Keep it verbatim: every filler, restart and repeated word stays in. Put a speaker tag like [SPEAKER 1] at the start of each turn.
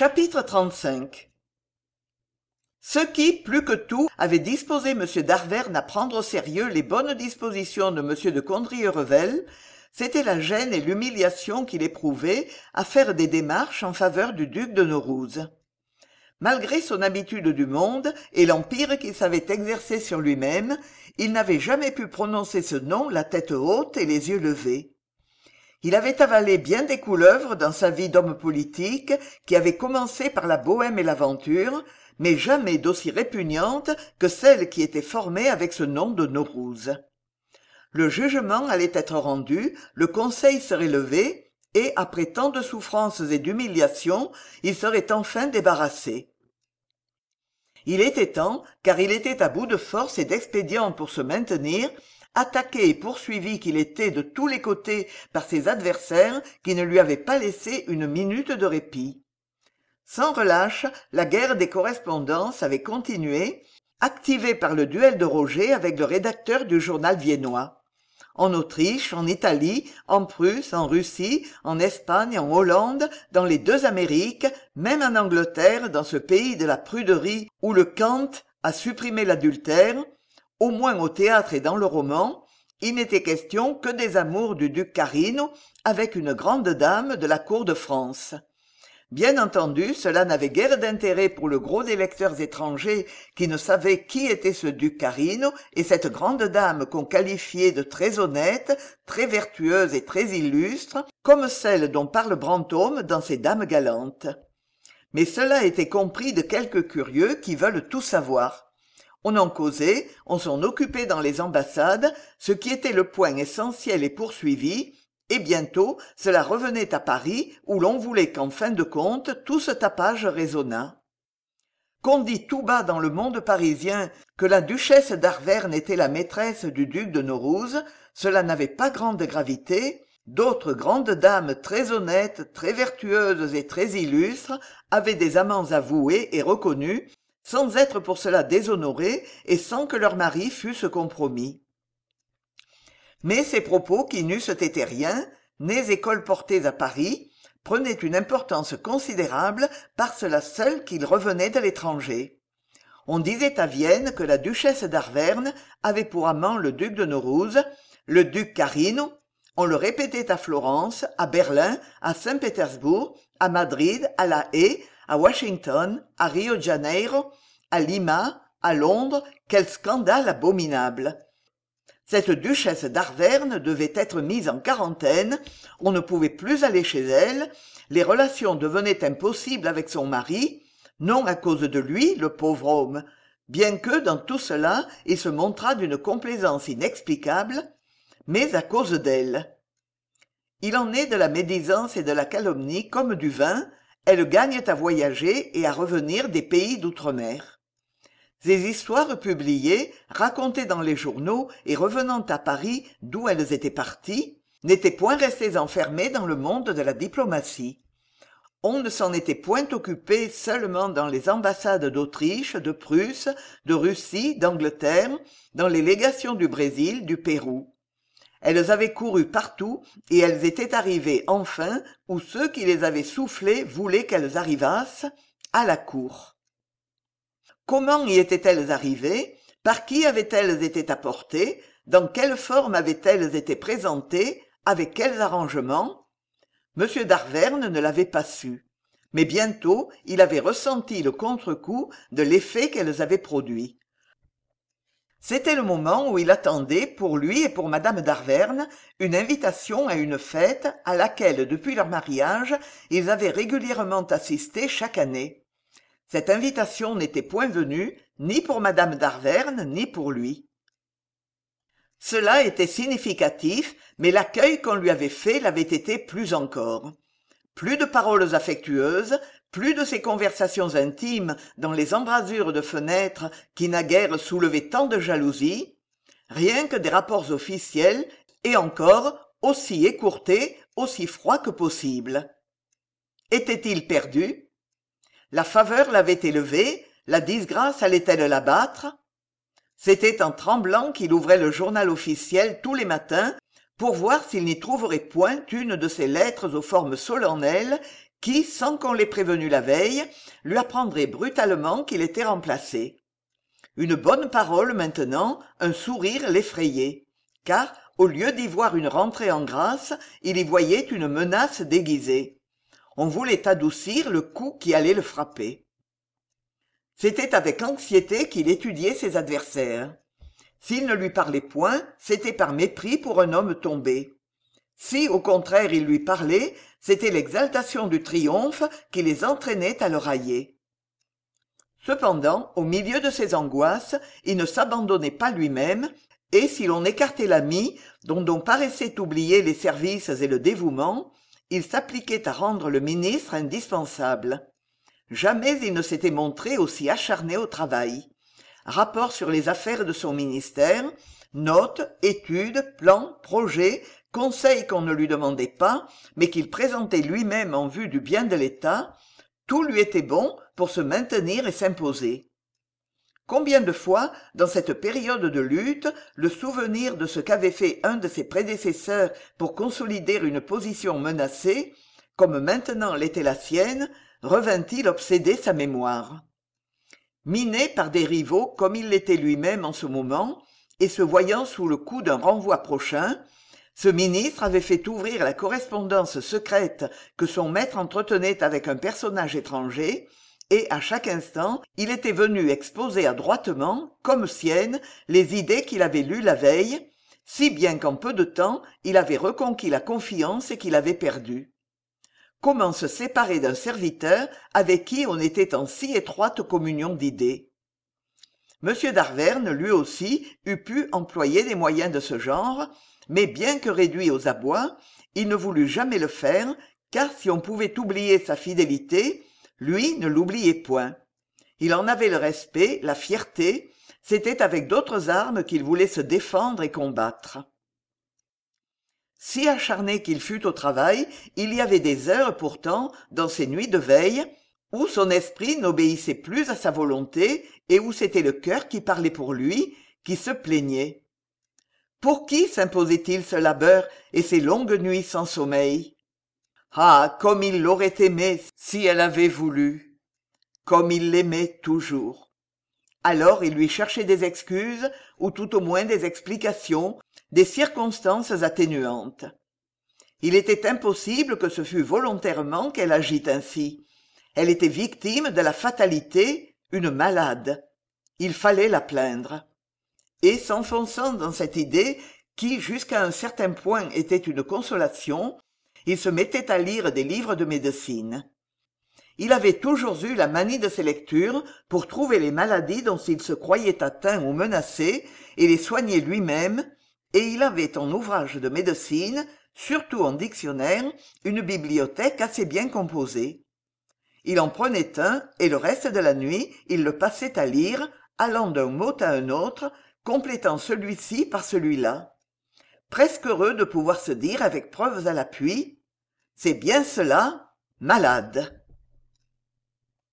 [SPEAKER 1] Chapitre trente-cinq. Ce qui, plus que tout, avait disposé M. d'Arverne à prendre au sérieux les bonnes dispositions de M. de Condrieu-Revel, c'était la gêne et l'humiliation qu'il éprouvait à faire des démarches en faveur du duc de Naurouze. Malgré son habitude du monde et l'empire qu'il savait exercer sur lui-même, il n'avait jamais pu prononcer ce nom la tête haute et les yeux levés. Il avait avalé bien des couleuvres dans sa vie d'homme politique qui avait commencé par la bohème et l'aventure, mais jamais d'aussi répugnante que celle qui était formée avec ce nom de Naurouze. Le jugement allait être rendu, le conseil serait levé, et, après tant de souffrances et d'humiliations, il serait enfin débarrassé. Il était temps, car il était à bout de force et d'expédients pour se maintenir, attaqué et poursuivi qu'il était de tous les côtés par ses adversaires qui ne lui avaient pas laissé une minute de répit. Sans relâche, la guerre des correspondances avait continué, activée par le duel de Roger avec le rédacteur du journal viennois. En Autriche, en Italie, en Prusse, en Russie, en Espagne, en Hollande, dans les deux Amériques, même en Angleterre, dans ce pays de la pruderie où le cant a supprimé l'adultère, au moins au théâtre et dans le roman, il n'était question que des amours du duc Carino avec une grande dame de la cour de France. Bien entendu, cela n'avait guère d'intérêt pour le gros des lecteurs étrangers qui ne savaient qui était ce duc Carino et cette grande dame qu'on qualifiait de très honnête, très vertueuse et très illustre, comme celle dont parle Brantôme dans ses Dames galantes. Mais cela était compris de quelques curieux qui veulent tout savoir. On en causait, on s'en occupait dans les ambassades, ce qui était le point essentiel et poursuivi, et bientôt cela revenait à Paris où l'on voulait qu'en fin de compte tout ce tapage résonnât. Qu'on dit tout bas dans le monde parisien que la duchesse d'Arverne était la maîtresse du duc de Naurouze, cela n'avait pas grande gravité. D'autres grandes dames très honnêtes, très vertueuses et très illustres avaient des amants avoués et reconnus, sans être pour cela déshonorés et sans que leurs maris fussent compromis. Mais ces propos qui n'eussent été rien, nés et colportés à Paris, prenaient une importance considérable par cela seul qu'ils revenaient de l'étranger. On disait à Vienne que la duchesse d'Arverne avait pour amant le duc de Naurouze, le duc Carino, on le répétait à Florence, à Berlin, à Saint-Pétersbourg, à Madrid, à La Haye, à Washington, à Rio de Janeiro, à Lima, à Londres, quel scandale abominable! Cette duchesse d'Arverne devait être mise en quarantaine, on ne pouvait plus aller chez elle, les relations devenaient impossibles avec son mari, non à cause de lui, le pauvre homme, bien que dans tout cela il se montrât d'une complaisance inexplicable, mais à cause d'elle. Il en est de la médisance et de la calomnie comme du vin, elles gagnent à voyager et à revenir des pays d'outre-mer. Ces histoires publiées, racontées dans les journaux et revenant à Paris d'où elles étaient parties, n'étaient point restées enfermées dans le monde de la diplomatie. On ne s'en était point occupé seulement dans les ambassades d'Autriche, de Prusse, de Russie, d'Angleterre, dans les légations du Brésil, du Pérou. Elles avaient couru partout et elles étaient arrivées enfin où ceux qui les avaient soufflées voulaient qu'elles arrivassent, à la cour. Comment y étaient-elles arrivées? Par qui avaient-elles été apportées? Dans quelle forme avaient-elles été présentées? Avec quels arrangements? M. d'Arverne ne l'avait pas su. Mais bientôt, il avait ressenti le contre-coup de l'effet qu'elles avaient produit. C'était le moment où il attendait, pour lui et pour Madame d'Arverne, une invitation à une fête à laquelle, depuis leur mariage, ils avaient régulièrement assisté chaque année. Cette invitation n'était point venue, ni pour Madame d'Arverne, ni pour lui. Cela était significatif, mais l'accueil qu'on lui avait fait l'avait été plus encore. Plus de paroles affectueuses, plus de ces conversations intimes dans les embrasures de fenêtres qui naguère soulevaient tant de jalousie, rien que des rapports officiels, et encore aussi écourtés, aussi froids que possible. Était-il perdu? La faveur l'avait élevé, la disgrâce allait-elle l'abattre? C'était en tremblant qu'il ouvrait le journal officiel tous les matins pour voir s'il n'y trouverait point une de ces lettres aux formes solennelles qui, sans qu'on l'ait prévenu la veille, lui apprendrait brutalement qu'il était remplacé. Une bonne parole maintenant, un sourire l'effrayait, car, au lieu d'y voir une rentrée en grâce, il y voyait une menace déguisée. On voulait adoucir le coup qui allait le frapper. C'était avec anxiété qu'il étudiait ses adversaires. S'il ne lui parlait point, c'était par mépris pour un homme tombé. Si, au contraire, il lui parlait, c'était l'exaltation du triomphe qui les entraînait à le railler. Cependant, au milieu de ses angoisses, il ne s'abandonnait pas lui-même, et si l'on écartait l'ami, dont on paraissait oublier les services et le dévouement, il s'appliquait à rendre le ministre indispensable. Jamais il ne s'était montré aussi acharné au travail. Rapport sur les affaires de son ministère, notes, études, plans, projets, conseils qu'on ne lui demandait pas, mais qu'il présentait lui-même en vue du bien de l'État, tout lui était bon pour se maintenir et s'imposer. Combien de fois, dans cette période de lutte, le souvenir de ce qu'avait fait un de ses prédécesseurs pour consolider une position menacée, comme maintenant l'était la sienne, revint-il obséder sa mémoire. Miné par des rivaux comme il l'était lui-même en ce moment, et se voyant sous le coup d'un renvoi prochain, ce ministre avait fait ouvrir la correspondance secrète que son maître entretenait avec un personnage étranger, et à chaque instant il était venu exposer adroitement, comme siennes, les idées qu'il avait lues la veille, si bien qu'en peu de temps il avait reconquis la confiance et qu'il avait perdue. Comment se séparer d'un serviteur avec qui on était en si étroite communion d'idées? M. d'Arverne, lui aussi, eût pu employer des moyens de ce genre, mais bien que réduit aux abois, il ne voulut jamais le faire, car si on pouvait oublier sa fidélité, lui ne l'oubliait point. Il en avait le respect, la fierté, c'était avec d'autres armes qu'il voulait se défendre et combattre. Si acharné qu'il fût au travail, il y avait des heures pourtant, dans ses nuits de veille, où son esprit n'obéissait plus à sa volonté et où c'était le cœur qui parlait pour lui, qui se plaignait. Pour qui s'imposait-il ce labeur et ces longues nuits sans sommeil? Ah, comme il l'aurait aimé si elle avait voulu! Comme il l'aimait toujours! Alors il lui cherchait des excuses, ou tout au moins des explications, des circonstances atténuantes. Il était impossible que ce fût volontairement qu'elle agît ainsi. Elle était victime de la fatalité, une malade. Il fallait la plaindre. Et s'enfonçant dans cette idée, qui jusqu'à un certain point était une consolation, il se mettait à lire des livres de médecine. Il avait toujours eu la manie de ces lectures pour trouver les maladies dont il se croyait atteint ou menacé et les soigner lui-même, et il avait en ouvrages de médecine, surtout en dictionnaire, une bibliothèque assez bien composée. Il en prenait un, et le reste de la nuit, il le passait à lire, allant d'un mot à un autre, complétant celui-ci par celui-là. Presque heureux de pouvoir se dire avec preuves à l'appui: « C'est bien cela, malade !»